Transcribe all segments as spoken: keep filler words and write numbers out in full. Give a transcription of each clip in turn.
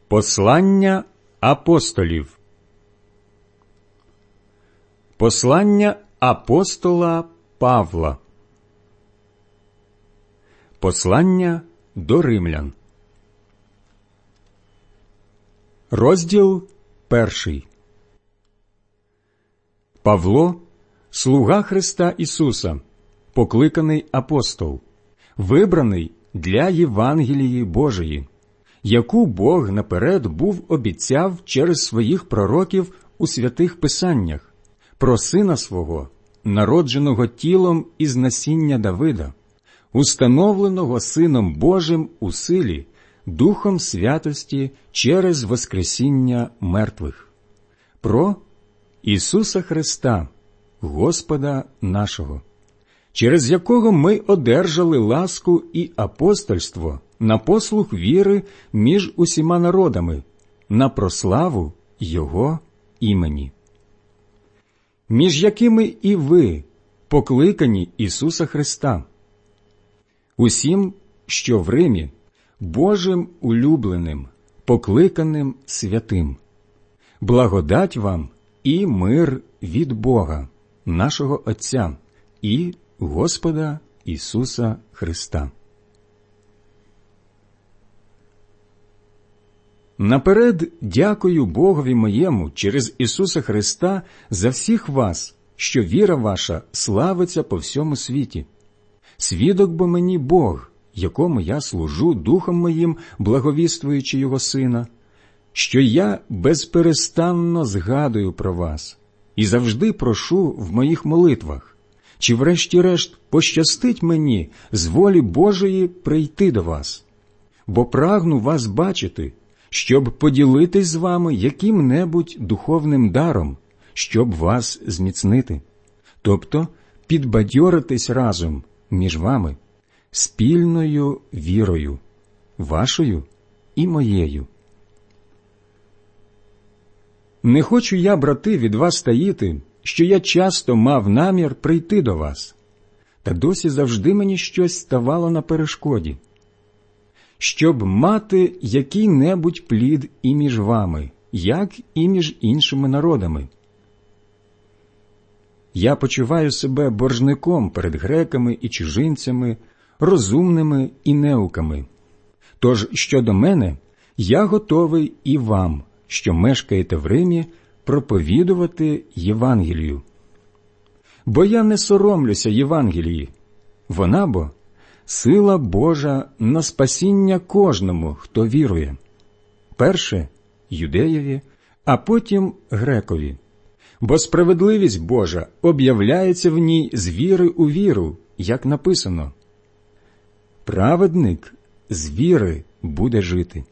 Послання апостолів. Послання апостола Павла. Послання до римлян. Розділ перший. Павло, слуга Христа Ісуса, покликаний апостол, вибраний для Євангелії Божої, яку Бог наперед був обіцяв через своїх пророків у святих писаннях, про Сина Свого, народженого тілом із насіння Давида, установленого Сином Божим у силі, Духом святості через воскресіння мертвих, про Ісуса Христа, Господа нашого, через якого ми одержали ласку і апостольство на послуг віри між усіма народами, на прославу Його імені, між якими і ви, покликані Ісуса Христа, усім, що в Римі, Божим улюбленим, покликаним святим. Благодать вам і мир від Бога, нашого Отця і Господа Ісуса Христа. Наперед дякую Богові моєму через Ісуса Христа за всіх вас, що віра ваша славиться по всьому світі. Свідок бо мені Бог, якому я служу Духом моїм, благовіствуючи Його Сина, що я безперестанно згадую про вас і завжди прошу в моїх молитвах, чи врешті-решт пощастить мені з волі Божої прийти до вас, бо прагну вас бачити, щоб поділитись з вами яким-небудь духовним даром, щоб вас зміцнити, тобто підбадьоритись разом між вами, спільною вірою, вашою і моєю. Не хочу я, брати, від вас таїти, що я часто мав намір прийти до вас, та досі завжди мені щось ставало на перешкоді, щоб мати який-небудь плід і між вами, як і між іншими народами. Я почуваю себе боржником перед греками і чужинцями, розумними і неуками. Тож, щодо мене, я готовий і вам, що мешкаєте в Римі, проповідувати Євангелію. Бо я не соромлюся Євангелії, вона бо сила Божа на спасіння кожному, хто вірує. Перше – юдеєві, а потім грекові. Бо справедливість Божа об'являється в ній з віри у віру, як написано: праведник з віри буде жити.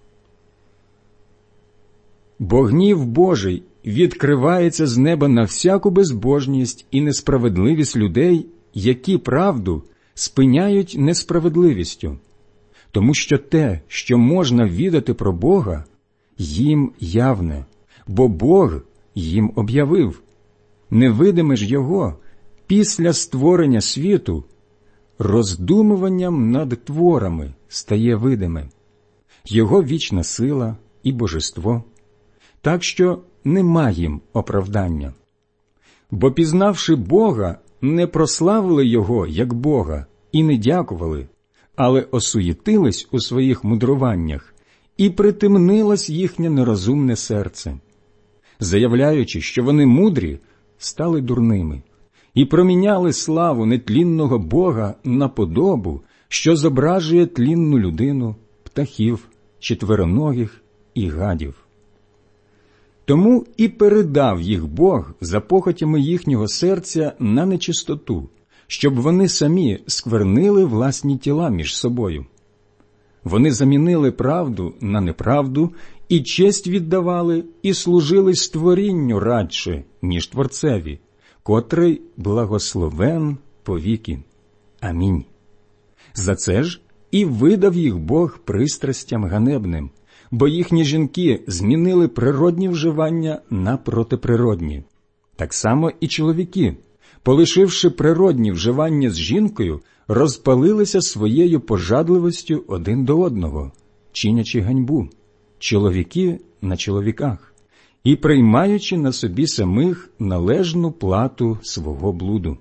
Бо гнів Божий відкривається з неба на всяку безбожність і несправедливість людей, які правду спиняють несправедливістю, тому що те, що можна відати про Бога, їм явне, бо Бог їм об'явив. Невидиме ж Його після створення світу роздумуванням над творами стає видиме, Його вічна сила і божество, так що нема їм оправдання. Бо, пізнавши Бога, не прославили Його як Бога і не дякували, але осуєтились у своїх мудруваннях, і притемнилось їхнє нерозумне серце. Заявляючи, що вони мудрі, стали дурними, і проміняли славу нетлінного Бога на подобу, що зображує тлінну людину, птахів, четвероногих і гадів. Тому і передав їх Бог за похотями їхнього серця на нечистоту, щоб вони самі сквернили власні тіла між собою. Вони замінили правду на неправду, і честь віддавали, і служили створінню радше, ніж Творцеві, котрий благословен повіки. Амінь. За це ж і видав їх Бог пристрастям ганебним, бо їхні жінки змінили природні вживання на протиприродні. Так само і чоловіки, полишивши природні вживання з жінкою, розпалилися своєю пожадливостю один до одного, чинячи ганьбу. чоловіки на чоловіках і приймаючи на собі самих належну плату свого блуду.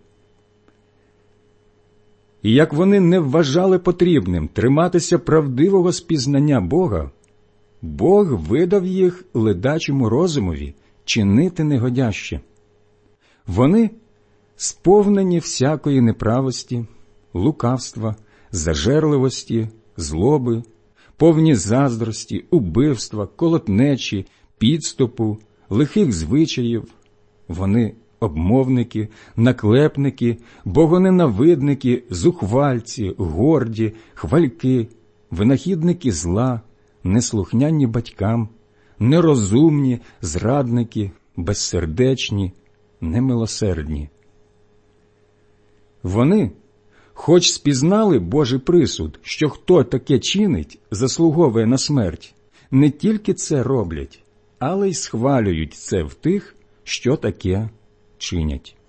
І як вони не вважали потрібним триматися правдивого спізнання Бога, Бог видав їх ледачому розумові чинити негодяще. Вони сповнені всякої неправості, лукавства, зажерливості, злоби, повні заздрості, убивства, колотнечі, підступу, лихих звичаїв. Вони обмовники, наклепники, богоненавидники, зухвальці, горді, хвальки, винахідники зла, неслухняні батькам, нерозумні, зрадники, безсердечні, немилосердні. Вони, хоч спізнали Божий присуд, що хто таке чинить, заслуговує на смерть, не тільки це роблять, але й схвалюють це в тих, що таке чинять.